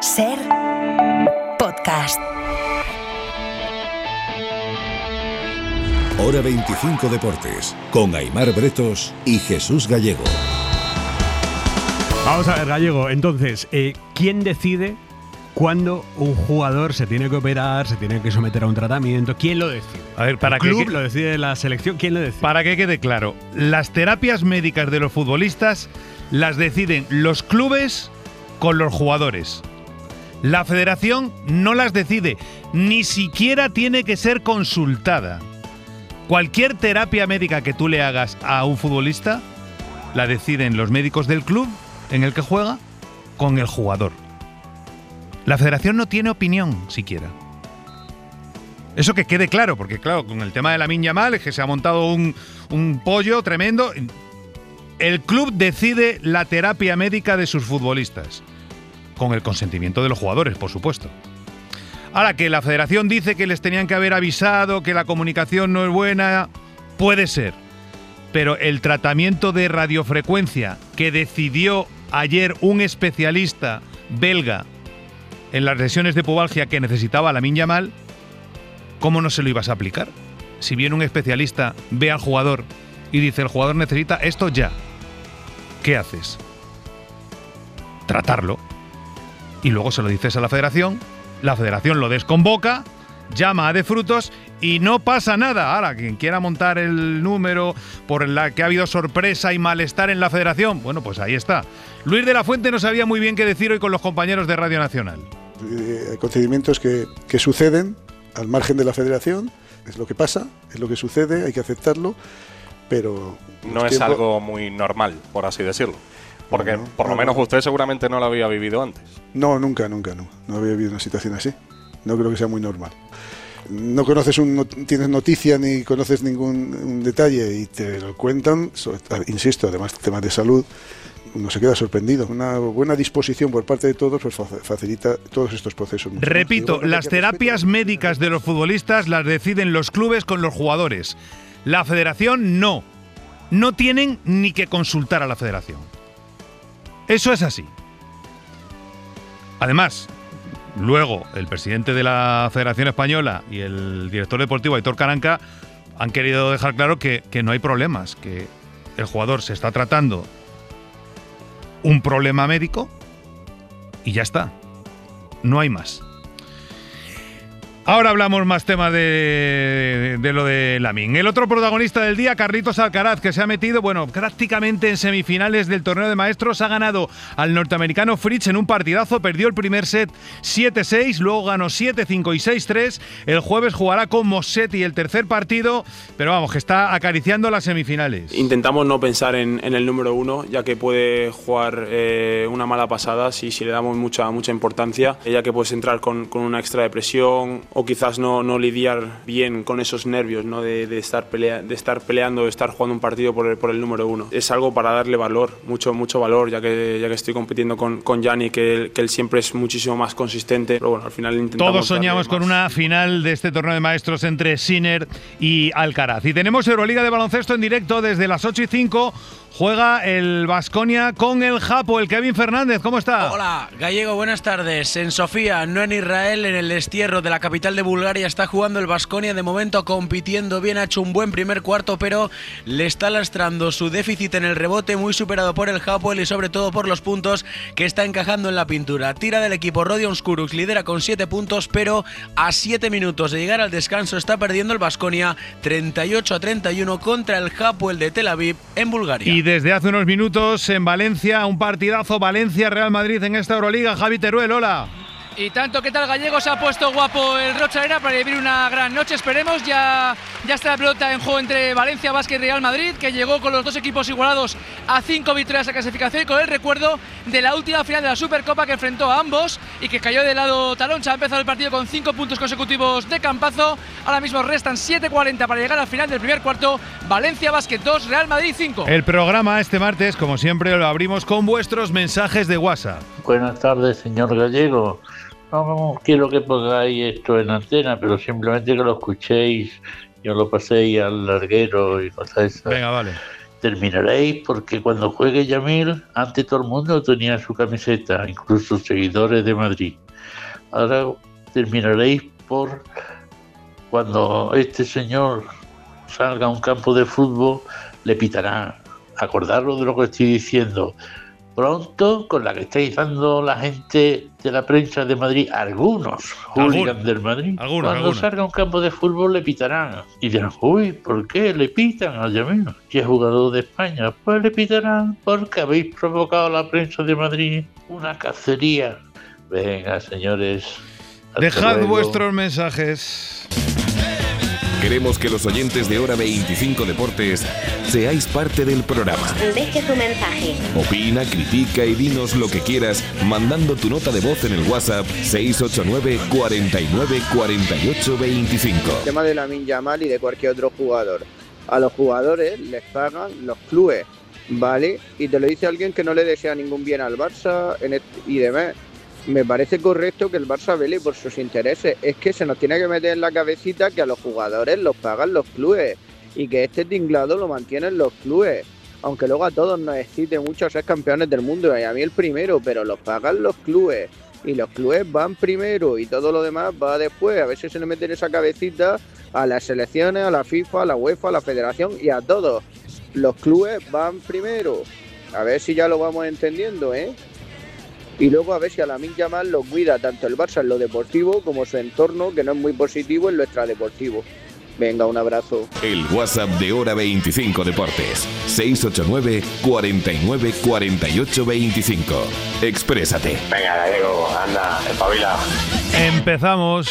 SER Podcast. Hora 25 Deportes, con Aimar Bretos y Jesús Gallego. Vamos a ver, Gallego, entonces, ¿quién decide cuándo un jugador se tiene que operar, se tiene que someter a un tratamiento? ¿Quién lo decide? A ver, para ¿El club lo decide la selección? ¿Quién lo decide? Para que quede claro, las terapias médicas de los futbolistas las deciden los clubes con los jugadores. La federación no las decide, ni siquiera tiene que ser consultada. Cualquier terapia médica que tú le hagas a un futbolista, la deciden los médicos del club en el que juega con el jugador. La federación no tiene opinión siquiera. Eso que quede claro, porque claro, con el tema de Lamine Yamal es que se ha montado un pollo tremendo. El club decide la terapia médica de sus futbolistas, con el consentimiento de los jugadores, por supuesto. Ahora, que la federación dice que les tenían que haber avisado, que la comunicación no es buena, puede ser. Pero el tratamiento de radiofrecuencia que decidió ayer un especialista belga en las lesiones de pubalgia que necesitaba Lamine Yamal, ¿cómo no se lo ibas a aplicar? Si viene un especialista, ve al jugador y dice, el jugador necesita esto ya, ¿qué haces? Tratarlo. Y luego se lo dices a la federación lo desconvoca, llama a De Frutos y no pasa nada. Ahora, quien quiera montar el número por la que ha habido sorpresa y malestar en la federación, bueno, pues ahí está. Luis de la Fuente no sabía muy bien qué decir hoy con los compañeros de Radio Nacional. Procedimientos que suceden al margen de la federación, es lo que pasa, es lo que sucede, hay que aceptarlo, pero no es algo muy normal, por así decirlo. Porque por lo menos usted seguramente no lo había vivido antes. No, nunca. No había vivido una situación así. No creo que sea muy normal. No conoces tienes noticia ni conoces ningún detalle y te lo cuentan, insisto, además temas de salud, uno se queda sorprendido. Una buena disposición por parte de todos pues facilita todos estos procesos. Repito, las terapias médicas de los futbolistas las deciden los clubes con los jugadores. La federación no. No tienen ni que consultar a la federación. Eso es así. Además, luego el presidente de la Federación Española y el director deportivo Aitor Karanka han querido dejar claro que no hay problemas, que el jugador se está tratando un problema médico y ya está. No hay más. Ahora hablamos más temas de lo de Lamine. El otro protagonista del día, Carlitos Alcaraz, que se ha metido, prácticamente en semifinales del torneo de maestros, ha ganado al norteamericano Fritz en un partidazo, perdió el primer set 7-6, luego ganó 7-5 y 6-3. El jueves jugará con Mossetti el tercer partido, pero vamos, que está acariciando las semifinales. Intentamos no pensar en el número uno, ya que puede jugar una mala pasada si le damos mucha importancia, ya que puedes entrar con una extra de presión, o quizás no lidiar bien con esos nervios, ¿no? de estar peleando, de estar jugando un partido por el número uno. Es algo para darle valor, mucho valor, ya que estoy compitiendo con Gianni, que él siempre es muchísimo más consistente. Pero bueno, al final intentamos. Todos soñamos con una final de este torneo de maestros entre Sinner y Alcaraz. Y tenemos Euroliga de baloncesto en directo desde las 8:05. Juega el Baskonia con el Japo, el Kevin Fernández. ¿Cómo está? Hola, Gallego, buenas tardes. En Sofía, no en Israel, en el destierro de la capital de Bulgaria, está jugando el Baskonia. De momento compitiendo bien, ha hecho un buen primer cuarto, pero le está lastrando su déficit en el rebote, muy superado por el Japo y sobre todo por los puntos que está encajando en la pintura. Tira del equipo Rodion Skurucs, lidera con 7 puntos, pero a 7 minutos de llegar al descanso está perdiendo el Baskonia 38-31 contra el Japo, el de Tel Aviv, en Bulgaria. Y desde hace unos minutos en Valencia, un partidazo Valencia-Real Madrid en esta Euroliga. Javi Teruel, hola. Y tanto, ¿qué tal, Gallego? Se ha puesto guapo el Rocha Arena para vivir una gran noche, esperemos. Ya está la pelota en juego entre Valencia Basket y Real Madrid, que llegó con los dos equipos igualados a 5 victorias a clasificación, y con el recuerdo de la última final de la Supercopa que enfrentó a ambos y que cayó del lado taloncha. Ha empezado el partido con 5 puntos consecutivos de campazo. Ahora mismo restan 7:40 para llegar al final del primer cuarto. Valencia Basket 2, Real Madrid 5. El programa este martes, como siempre, lo abrimos con vuestros mensajes de WhatsApp. Buenas tardes, señor Gallego. No quiero que pongáis esto en antena, pero simplemente que lo escuchéis. Yo lo pasé al larguero y cosas esas. Venga, vale. terminaréis porque cuando juegue Yamil, antes todo el mundo tenía su camiseta, incluso seguidores de Madrid. Ahora terminaréis por cuando este señor salga a un campo de fútbol, le pitarán. Acordaros de lo que estoy diciendo. Pronto, con la que estáis dando la gente de la prensa de Madrid, algunos hooligans del Madrid, cuando salga a un campo de fútbol le pitarán. Y dirán, uy, ¿por qué le pitan a Yamil? Si es jugador de España, pues le pitarán porque habéis provocado a la prensa de Madrid una cacería. Venga, señores. Dejad vuestros mensajes. Queremos que los oyentes de Hora 25 Deportes seáis parte del programa. Deje tu mensaje. Opina, critica y dinos lo que quieras mandando tu nota de voz en el WhatsApp 689 49 48 25. El tema de Lamine Yamal y de cualquier otro jugador. A los jugadores les pagan los clubes, ¿vale? Y te lo dice alguien que no le desea ningún bien al Barça y demás. Me parece correcto que el Barça vele por sus intereses. Es que se nos tiene que meter en la cabecita que a los jugadores los pagan los clubes y que este tinglado lo mantienen los clubes. Aunque luego a todos nos excite mucho ser campeones del mundo y a mí el primero, pero los pagan los clubes y los clubes van primero y todo lo demás va después. A veces se le mete en esa cabecita a las selecciones, a la FIFA, a la UEFA, a la Federación y a todos. Los clubes van primero. A ver si ya lo vamos entendiendo, ¿eh? Y luego a ver si a Lamine Yamal lo cuida tanto el Barça en lo deportivo como su entorno, que no es muy positivo, en lo extradeportivo. Venga, un abrazo. El WhatsApp de Hora 25 Deportes. 689 49 48 25. Exprésate. Venga, Gallego, anda, espabila. Empezamos.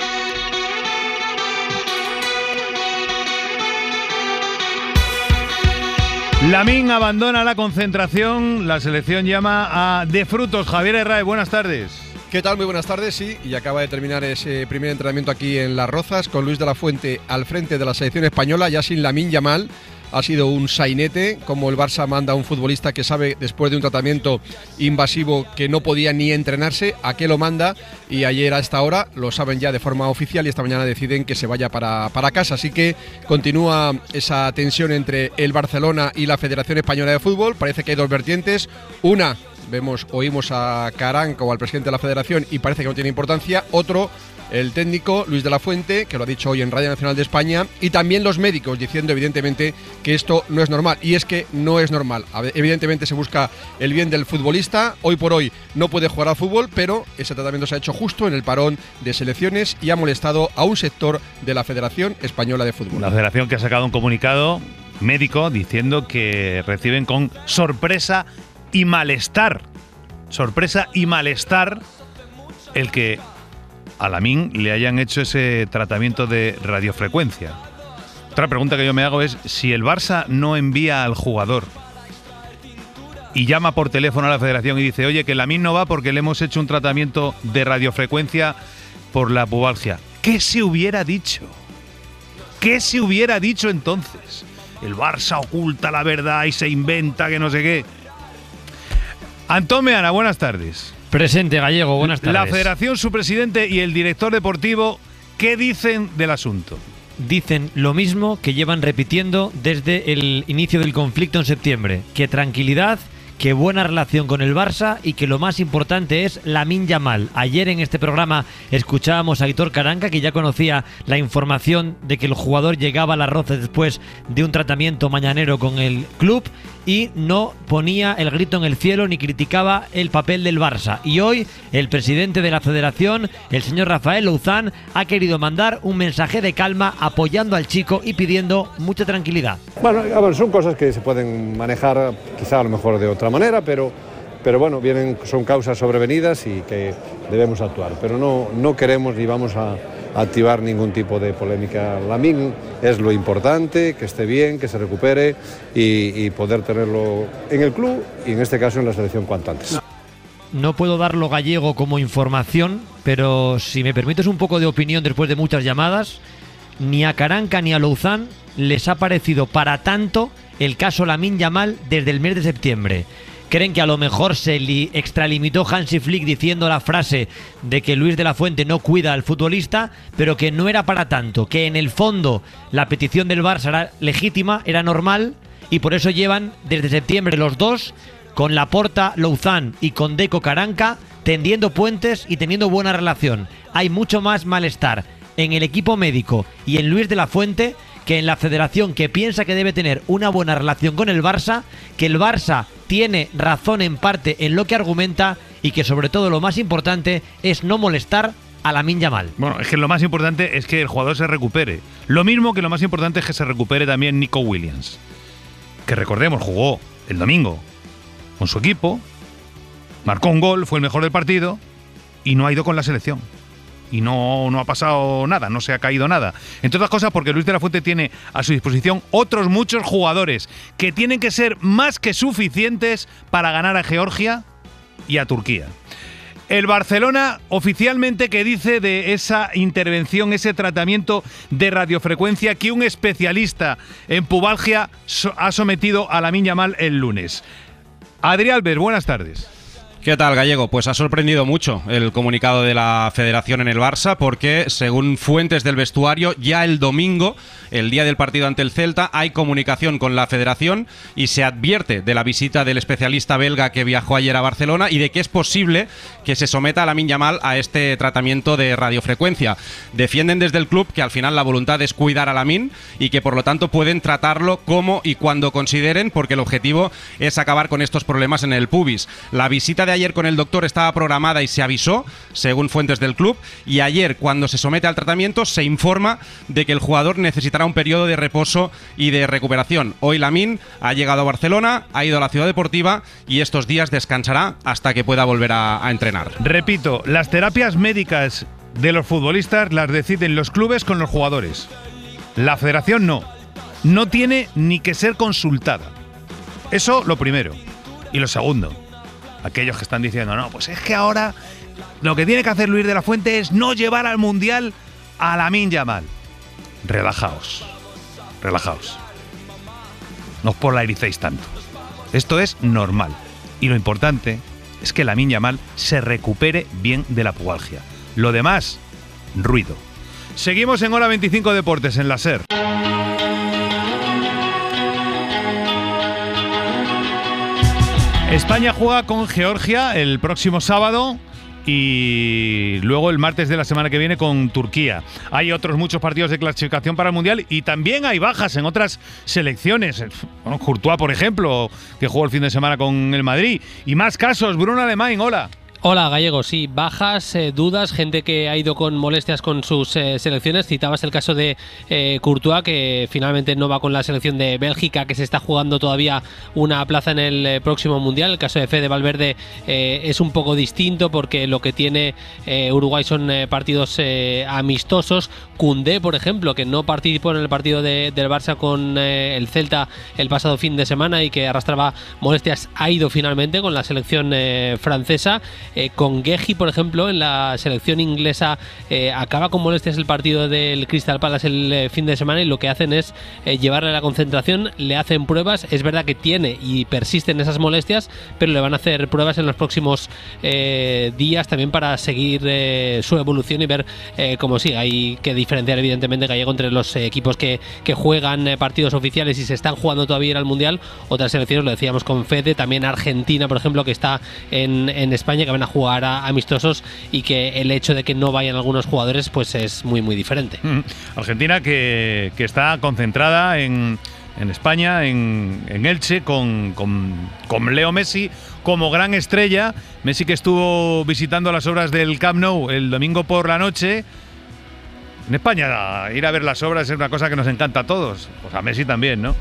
Lamine abandona la concentración, la selección llama a De Frutos. Javier Herrera, buenas tardes. ¿Qué tal? Muy buenas tardes, sí, y acaba de terminar ese primer entrenamiento aquí en Las Rozas con Luis de la Fuente al frente de la selección española, ya sin Lamine Yamal. Ha sido un sainete, como el Barça manda a un futbolista que sabe después de un tratamiento invasivo que no podía ni entrenarse, a qué lo manda, y ayer a esta hora lo saben ya de forma oficial y esta mañana deciden que se vaya para casa. Así que continúa esa tensión entre el Barcelona y la Federación Española de Fútbol. Parece que hay dos vertientes. Una, oímos a Caranca o al presidente de la Federación y parece que no tiene importancia. Otro, el técnico Luis de la Fuente, que lo ha dicho hoy en Radio Nacional de España, y también los médicos diciendo evidentemente que esto no es normal, y es que no es normal. Evidentemente se busca el bien del futbolista. Hoy por hoy no puede jugar al fútbol, pero ese tratamiento se ha hecho justo en el parón de selecciones y ha molestado a un sector de la Federación Española de Fútbol. La federación que ha sacado un comunicado médico diciendo que reciben con sorpresa y malestar el que a Lamine le hayan hecho ese tratamiento de radiofrecuencia. Otra pregunta que yo me hago es si el Barça no envía al jugador y llama por teléfono a la federación y dice, oye, que Lamine no va porque le hemos hecho un tratamiento de radiofrecuencia por la pubalgia. ¿Qué se hubiera dicho? ¿Qué se hubiera dicho entonces? El Barça oculta la verdad y se inventa que no sé qué. Antón Meana, buenas tardes. Presente, Gallego, buenas tardes. La federación, su presidente y el director deportivo, ¿qué dicen del asunto? Dicen lo mismo que llevan repitiendo desde el inicio del conflicto en septiembre, que tranquilidad, que buena relación con el Barça y que lo más importante es Lamine Yamal. Ayer en este programa escuchábamos a Aitor Caranca, que ya conocía la información de que el jugador llegaba a Las Rozas después de un tratamiento mañanero con el club y no ponía el grito en el cielo ni criticaba el papel del Barça. Y hoy el presidente de la federación, el señor Rafael Louzán, ha querido mandar un mensaje de calma apoyando al chico y pidiendo mucha tranquilidad. Bueno, a ver, son cosas que se pueden manejar quizá a lo mejor de otra manera, pero bueno, son causas sobrevenidas y que debemos actuar. Pero no queremos ni vamos a activar ningún tipo de polémica. Lamine es lo importante, que esté bien, que se recupere y poder tenerlo en el club y en este caso en la selección cuanto antes. No puedo darlo, Gallego, como información, pero si me permites un poco de opinión después de muchas llamadas, ni a Caranca ni a Louzán les ha parecido para tanto el caso Lamine Yamal desde el mes de septiembre. Creen que a lo mejor se extralimitó Hansi Flick diciendo la frase de que Luis de la Fuente no cuida al futbolista, pero que no era para tanto, que en el fondo la petición del Barça era legítima, era normal y por eso llevan desde septiembre los dos con Laporta, Louzán y con Deco Caranca tendiendo puentes y teniendo buena relación. Hay mucho más malestar en el equipo médico y en Luis de la Fuente que en la federación, que piensa que debe tener una buena relación con el Barça, que el Barça tiene razón en parte en lo que argumenta y que sobre todo lo más importante es no molestar a Lamine Yamal. Bueno, es que lo más importante es que el jugador se recupere. Lo mismo que lo más importante es que se recupere también Nico Williams, que recordemos jugó el domingo con su equipo, marcó un gol, fue el mejor del partido y no ha ido con la selección. Y no ha pasado nada, no se ha caído nada. Entre otras cosas porque Luis de la Fuente tiene a su disposición otros muchos jugadores que tienen que ser más que suficientes para ganar a Georgia y a Turquía. El Barcelona oficialmente que dice de esa intervención, ese tratamiento de radiofrecuencia que un especialista en pubalgia ha sometido a Lamine Yamal el lunes. Adri Albert, buenas tardes. ¿Qué tal, Gallego? Pues ha sorprendido mucho el comunicado de la Federación en el Barça porque, según fuentes del vestuario, ya el domingo, el día del partido ante el Celta, hay comunicación con la Federación y se advierte de la visita del especialista belga que viajó ayer a Barcelona y de que es posible que se someta a Lamine Yamal a este tratamiento de radiofrecuencia. Defienden desde el club que al final la voluntad es cuidar a Lamine y que por lo tanto pueden tratarlo como y cuando consideren, porque el objetivo es acabar con estos problemas en el pubis. La visita de ayer con el doctor estaba programada y se avisó, según fuentes del club, y ayer, cuando se somete al tratamiento, se informa de que el jugador necesitará un periodo de reposo y de recuperación. Hoy Lamine ha llegado a Barcelona, ha ido a la ciudad deportiva y estos días descansará hasta que pueda volver a entrenar. Repito, las terapias médicas de los futbolistas las deciden los clubes con los jugadores. La federación no. No tiene ni que ser consultada. Eso lo primero. Y lo segundo, aquellos que están diciendo, no, pues es que ahora lo que tiene que hacer Luis de la Fuente es no llevar al Mundial a Lamine Yamal. Relajaos. No os polaricéis tanto. Esto es normal. Y lo importante es que Lamine Yamal se recupere bien de la pubalgia. Lo demás, ruido. Seguimos en Hora 25 Deportes en la SER. España juega con Georgia el próximo sábado y luego el martes de la semana que viene con Turquía. Hay otros muchos partidos de clasificación para el Mundial y también hay bajas en otras selecciones. Bueno, Courtois, por ejemplo, que jugó el fin de semana con el Madrid. Y más casos. Bruno Alemán, hola. Hola, Gallego. Sí, bajas, dudas, gente que ha ido con molestias con sus selecciones. Citabas el caso de Courtois, que finalmente no va con la selección de Bélgica, que se está jugando todavía una plaza en el próximo Mundial. El caso de Fede Valverde es un poco distinto porque lo que tiene Uruguay son partidos amistosos. Koundé, por ejemplo, que no participó en el partido del Barça con el Celta el pasado fin de semana y que arrastraba molestias, ha ido finalmente con la selección francesa. Con Guehi, por ejemplo, en la selección inglesa acaba con molestias el partido del Crystal Palace el fin de semana y lo que hacen es llevarle a la concentración, le hacen pruebas. Es verdad que tiene y persisten esas molestias, pero le van a hacer pruebas en los próximos días también para seguir su evolución y ver cómo sigue. Hay que diferenciar evidentemente, Gallego, entre los equipos que juegan partidos oficiales y se están jugando todavía al Mundial. Otras selecciones, lo decíamos con Fede, también Argentina, por ejemplo, que está en España, que van a jugar a amistosos y que el hecho de que no vayan algunos jugadores pues es muy muy diferente. Argentina que está concentrada en España, en Elche, con Leo Messi como gran estrella. Messi que estuvo visitando las obras del Camp Nou el domingo por la noche. En España ir a ver las obras es una cosa que nos encanta a todos, pues a Messi también, ¿no?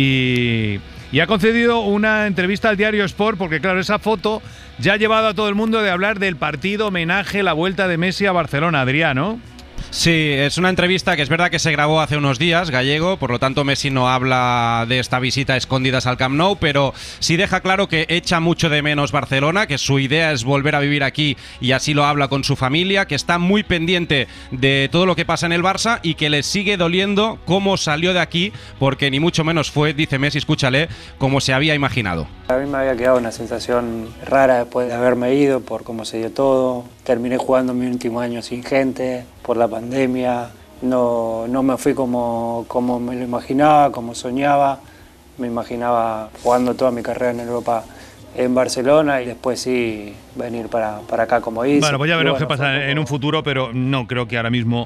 Y ha concedido una entrevista al diario Sport porque, claro, esa foto ya ha llevado a todo el mundo de hablar del partido homenaje, la vuelta de Messi a Barcelona, Adrián, ¿no? Sí, es una entrevista que es verdad que se grabó hace unos días, Gallego, por lo tanto Messi no habla de esta visita a escondidas al Camp Nou, pero sí deja claro que echa mucho de menos Barcelona, que su idea es volver a vivir aquí y así lo habla con su familia, que está muy pendiente de todo lo que pasa en el Barça y que le sigue doliendo cómo salió de aquí, porque ni mucho menos fue, dice Messi, escúchale, como se había imaginado. A mí me había quedado una sensación rara después de haberme ido por cómo se dio todo. Terminé jugando mi último año sin gente, por la pandemia. No me fui como me lo imaginaba, como soñaba. me imaginaba jugando toda mi carrera en Europa en Barcelona y después sí venir para acá, como dice. Bueno, pues ya veremos qué pasa en un futuro, pero no creo que ahora mismo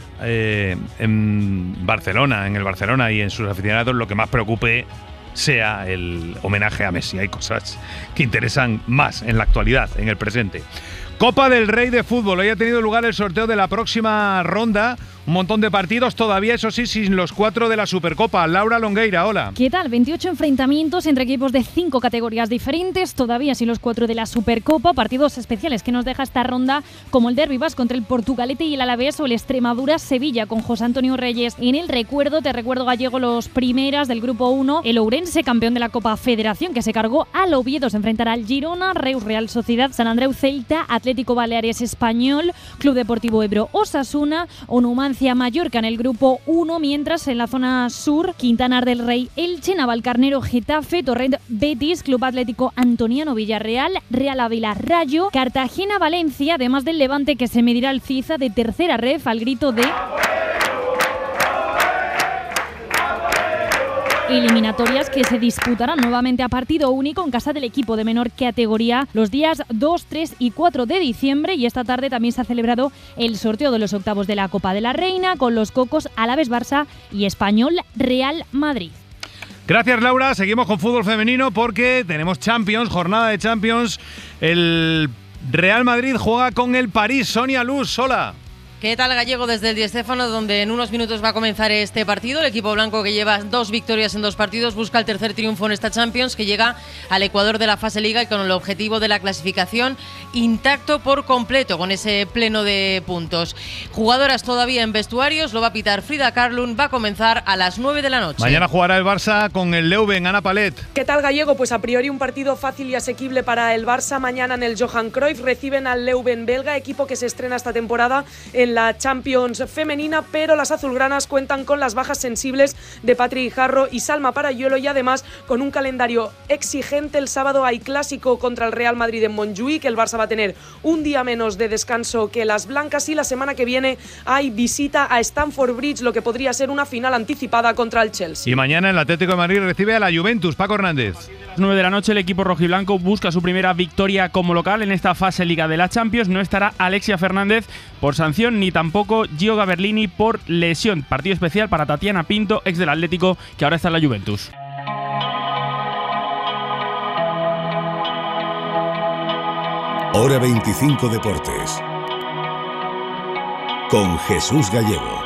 en Barcelona, en el Barcelona y en sus aficionados lo que más preocupe sea el homenaje a Messi. Hay cosas que interesan más en la actualidad, en el presente. Copa del Rey de fútbol. Hoy ha tenido lugar el sorteo de la próxima ronda. Un montón de partidos todavía, eso sí, sin los 4 de la Supercopa. Laura Longueira, hola. ¿Qué tal? 28 enfrentamientos entre equipos de 5 categorías diferentes, todavía sin los 4 de la Supercopa. Partidos especiales que nos deja esta ronda, como el Derbi Vasco entre el Portugalete y el Alavés, o el Extremadura-Sevilla con José Antonio Reyes en el recuerdo. Te recuerdo, Gallego, los primeras del grupo 1. El Ourense, campeón de la Copa Federación, que se cargó al Oviedo, se enfrentará al Girona, Reus Real Sociedad, Sant Andreu Celta, Atlético Baleares Español, Club Deportivo Ebro Osasuna o Numancia Mallorca en el grupo 1, mientras en la zona sur, Quintanar del Rey Elche, Navalcarnero Getafe, Torrent Betis, Club Atlético Antoniano Villarreal, Real Ávila Rayo, Cartagena Valencia, además del Levante que se medirá al Ciza de tercera ref al grito de... Eliminatorias que se disputarán nuevamente a partido único en casa del equipo de menor categoría los días 2, 3 y 4 de diciembre, y esta tarde también se ha celebrado el sorteo de los octavos de la Copa de la Reina con los cocos Alavés Barça y Español Real Madrid. Gracias, Laura. Seguimos con fútbol femenino porque tenemos Champions, jornada de Champions. El Real Madrid juega con el París. Sonia Luz, hola. ¿Qué tal, Gallego? Desde el Di Stéfano, donde en unos minutos va a comenzar este partido. El equipo blanco, que lleva 2 victorias en 2 partidos, busca el tercer triunfo en esta Champions, que llega al Ecuador de la fase Liga y con el objetivo de la clasificación intacto por completo, con ese pleno de puntos. Jugadoras todavía en vestuarios, lo va a pitar Frida Karlund, va a comenzar a las 9 de la noche. Mañana jugará el Barça con el Leuven. Ana Palet. ¿Qué tal, Gallego? Pues a priori un partido fácil y asequible para el Barça. Mañana en el Johan Cruyff reciben al Leuven belga, equipo que se estrena esta temporada en la Champions femenina, pero las azulgranas cuentan con las bajas sensibles de Patri Jarro y Salma Parayuelo, y además con un calendario exigente. El sábado hay clásico contra el Real Madrid en Montjuïc, el Barça va a tener un día menos de descanso que las blancas, y la semana que viene hay visita a Stamford Bridge, lo que podría ser una final anticipada contra el Chelsea. Y mañana el Atlético de Madrid recibe a la Juventus. Paco Hernández. A las 9 de la noche el equipo rojiblanco busca su primera victoria como local en esta fase Liga de la Champions. No estará Alexia Fernández por sanción, ni tampoco Gio Gaberlini por lesión. Partido especial para Tatiana Pinto, ex del Atlético, que ahora está en la Juventus. Hora 25 Deportes con Jesús Gallego.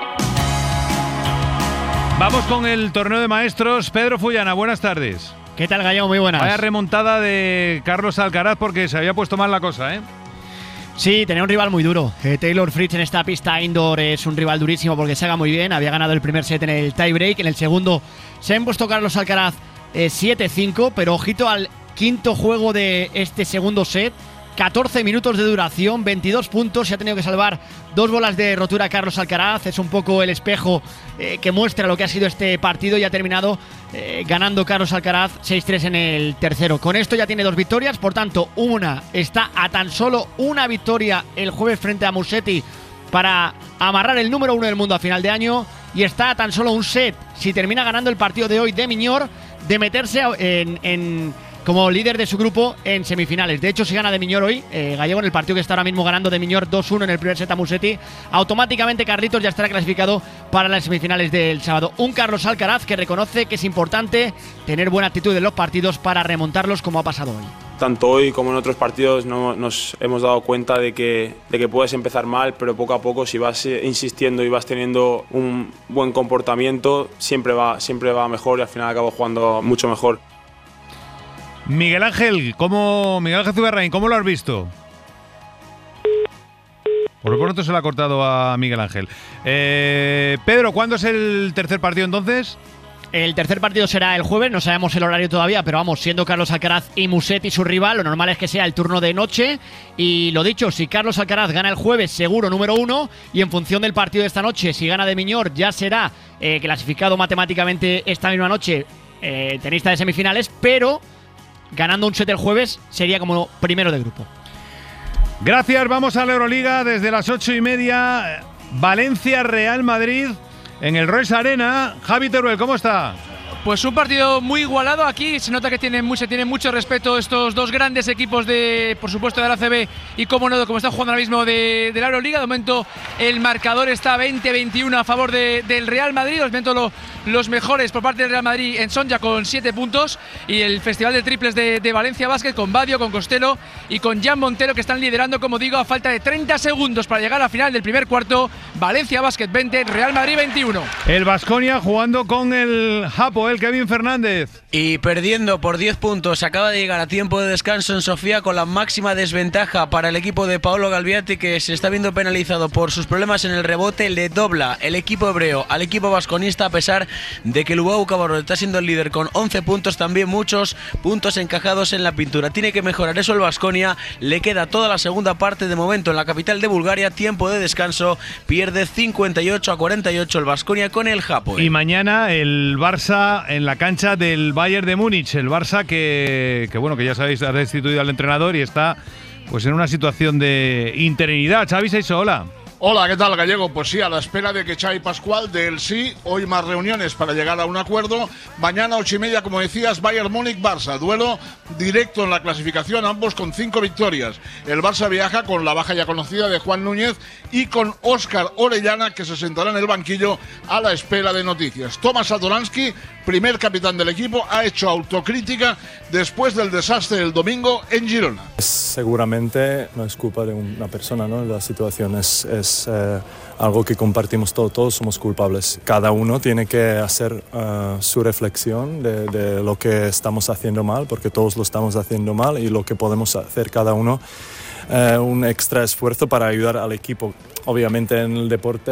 Vamos con el torneo de maestros. Pedro Fullana, buenas tardes. ¿Qué tal, Gallego? Muy buenas. Vaya remontada de Carlos Alcaraz, porque se había puesto mal la cosa, ¿eh? Sí, tenía un rival muy duro. Taylor Fritz en esta pista indoor es un rival durísimo porque se haga muy bien. Había ganado el primer set en el tiebreak. En el segundo se ha impuesto Carlos Alcaraz 7-5, pero ojito al quinto juego de este segundo set. 14 minutos de duración, 22 puntos. Se ha tenido que salvar 2 bolas de rotura Carlos Alcaraz. Es un poco el espejo que muestra lo que ha sido este partido, y ha terminado ganando Carlos Alcaraz 6-3 en el tercero. Con esto ya tiene 2 victorias, por tanto, está a tan solo una victoria el jueves frente a Musetti para amarrar el número 1 del mundo a final de año, y está a tan solo un set, si termina ganando el partido de hoy de Miñor, de meterse como líder de su grupo en semifinales. De hecho, si gana de Miñor hoy, Gallego, en el partido que está ahora mismo ganando de Miñor 2-1 en el primer set a Musetti, automáticamente Carlitos ya estará clasificado para las semifinales del sábado. Un Carlos Alcaraz que reconoce que es importante tener buena actitud en los partidos para remontarlos, como ha pasado hoy. Tanto hoy como en otros partidos nos hemos dado cuenta de que puedes empezar mal, pero poco a poco, si vas insistiendo y vas teniendo un buen comportamiento, siempre va mejor, y al final acabo jugando mucho mejor. Miguel Ángel Zuberrain, ¿cómo lo has visto? Por lo pronto se le ha cortado a Miguel Ángel. Pedro, ¿cuándo es el tercer partido entonces? El tercer partido será el jueves, no sabemos el horario todavía, pero vamos, siendo Carlos Alcaraz y Musetti su rival, lo normal es que sea el turno de noche. Y lo dicho, si Carlos Alcaraz gana el jueves, seguro número 1, y en función del partido de esta noche, si gana de Miñor, ya será clasificado matemáticamente esta misma noche tenista de semifinales, pero ganando un set el jueves sería como primero de grupo. Gracias, vamos a la Euroliga desde las 8:30. Valencia, Real Madrid en el Royce Arena. Javi Teruel, ¿cómo está? Pues un partido muy igualado. Aquí se nota que tienen mucho respeto estos dos grandes equipos de, por supuesto, de la ACB y como están jugando ahora mismo de la Euroliga. De momento el marcador está 20-21 a favor del Real Madrid. Os meto los mejores por parte del Real Madrid en Sonja con 7 puntos, y el Festival de Triples de Valencia Basket con Badio, con Costello y con Jan Montero, que están liderando, como digo, a falta de 30 segundos para llegar a la final del primer cuarto. Valencia Basket 20, Real Madrid 21. El Baskonia jugando con el Japo, el Kevin Fernández. Y perdiendo por 10 puntos. Acaba de llegar a tiempo de descanso en Sofía con la máxima desventaja para el equipo de Paolo Galviati, que se está viendo penalizado por sus problemas en el rebote. Le dobla el equipo hebreo al equipo vasconista, a pesar de que el UAU Cabarro está siendo el líder con 11 puntos, también muchos puntos encajados en la pintura. Tiene que mejorar eso el Baskonia. Le queda toda la segunda parte de momento en la capital de Bulgaria. Tiempo de descanso. Pierde 58-48 el Baskonia con el Japo. Y mañana el Barça en la cancha del Bayern de Múnich. El Barça que bueno, que ya sabéis, ha destituido al entrenador y está pues en una situación de interinidad. Xavi Seiso, hola. Hola, ¿qué tal, Gallego? Pues sí, a la espera de que Xavi Pascual dé el sí. Hoy más reuniones para llegar a un acuerdo. Mañana 8:30, como decías, Bayern Múnich-Barça. Duelo directo en la clasificación, ambos con 5 victorias. El Barça viaja con la baja ya conocida de Juan Núñez y con Óscar Orellana, que se sentará en el banquillo a la espera de noticias. Tomas Satoransky, primer capitán del equipo, ha hecho autocrítica después del desastre del domingo en Girona. Seguramente no es culpa de una persona, ¿no? La situación es algo que compartimos todos somos culpables. Cada uno tiene que hacer su reflexión de lo que estamos haciendo mal, porque todos lo estamos haciendo mal, y lo que podemos hacer cada uno, un extra esfuerzo para ayudar al equipo. Obviamente en el deporte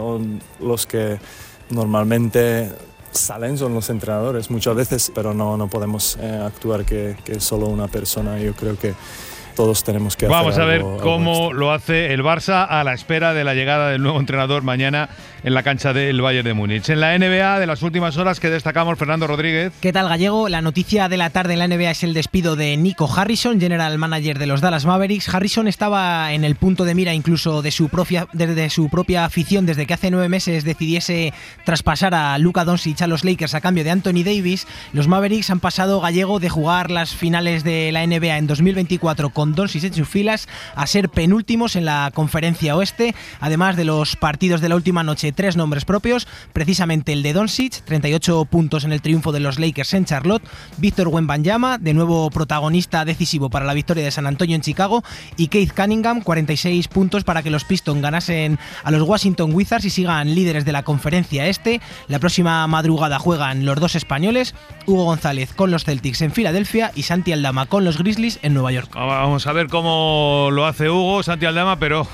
los que normalmente salen son los entrenadores muchas veces, pero no podemos actuar que solo una persona. Yo creo que todos tenemos que hacer. Vamos a ver algo cómo lo hace el Barça a la espera de la llegada del nuevo entrenador mañana en la cancha del Bayern de Múnich. En la NBA, de las últimas horas que destacamos, Fernando Rodríguez. ¿Qué tal, Gallego? La noticia de la tarde en la NBA es el despido de Nico Harrison, general manager de los Dallas Mavericks. Harrison estaba en el punto de mira incluso de su propia afición desde que hace 9 meses decidiese traspasar a Luka Doncic a los Lakers a cambio de Anthony Davis. Los Mavericks han pasado, Gallego, de jugar las finales de la NBA en 2024 con Doncic en sus filas a ser penúltimos en la conferencia oeste. Además de los partidos de la última noche, 3 nombres propios, precisamente el de Doncic, 38 puntos en el triunfo de los Lakers en Charlotte, Víctor Wembanyama, de nuevo protagonista decisivo para la victoria de San Antonio en Chicago, y Keith Cunningham, 46 puntos para que los Pistons ganasen a los Washington Wizards y sigan líderes de la conferencia este. La próxima madrugada juegan los 2 españoles, Hugo González con los Celtics en Filadelfia y Santi Aldama con los Grizzlies en Nueva York. Vamos a ver cómo lo hace Hugo, Santi Aldama, pero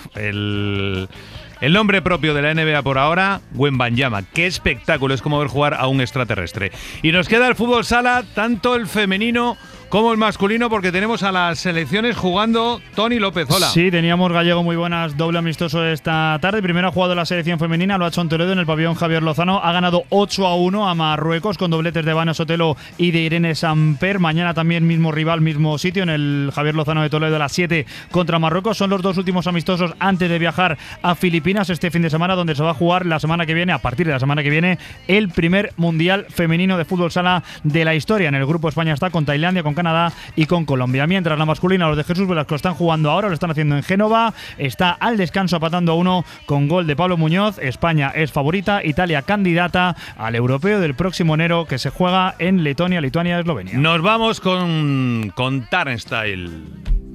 el nombre propio de la NBA por ahora, Wembanyama. Qué espectáculo, es como ver jugar a un extraterrestre. Y nos queda el fútbol sala, tanto el femenino como el masculino, porque tenemos a las selecciones jugando. Tony López, hola. Sí, teníamos, Gallego, muy buenas, doble amistoso esta tarde. Primero ha jugado la selección femenina, lo ha hecho en Toledo, en el pabellón Javier Lozano. Ha ganado 8-1 a Marruecos, con dobletes de Vana Sotelo y de Irene Samper. Mañana también mismo rival, mismo sitio, en el Javier Lozano de Toledo a las 7 contra Marruecos. Son los 2 últimos amistosos antes de viajar a Filipinas este fin de semana, donde se va a jugar la semana que viene, a partir de la semana que viene, el primer mundial femenino de fútbol sala de la historia. En el grupo España está con Tailandia, con Canadá y con Colombia. Mientras la masculina, los de Jesús Velasco están jugando ahora, lo están haciendo en Génova. Está al descanso empatando a 1 con gol de Pablo Muñoz. España es favorita, Italia candidata al europeo del próximo enero, que se juega en Letonia, Lituania, Eslovenia. Nos vamos con Turnstile.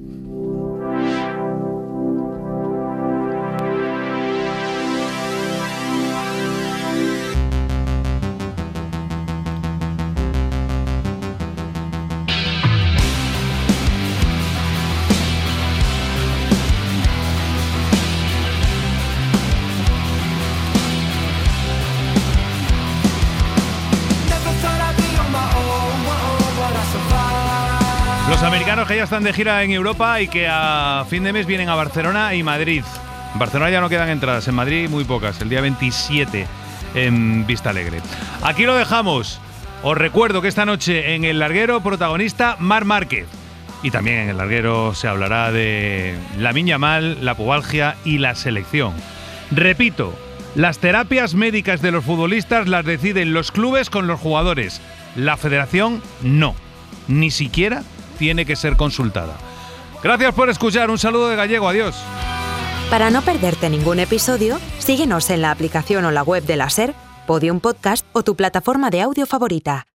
Los americanos que ya están de gira en Europa y que a fin de mes vienen a Barcelona y Madrid. En Barcelona ya no quedan entradas, en Madrid muy pocas, el día 27 en Vista Alegre. Aquí lo dejamos. Os recuerdo que esta noche en El Larguero, protagonista Marc Márquez. Y también en El Larguero se hablará de Lamine Yamal, la pubalgia y la selección. Repito, Las terapias médicas de los futbolistas las deciden los clubes con los jugadores. La federación no. Ni siquiera tiene que ser consultada. Gracias por escuchar. Un saludo de Gallego. Adiós. Para no perderte ningún episodio, síguenos en la aplicación o la web de la SER, Podium Podcast o tu plataforma de audio favorita.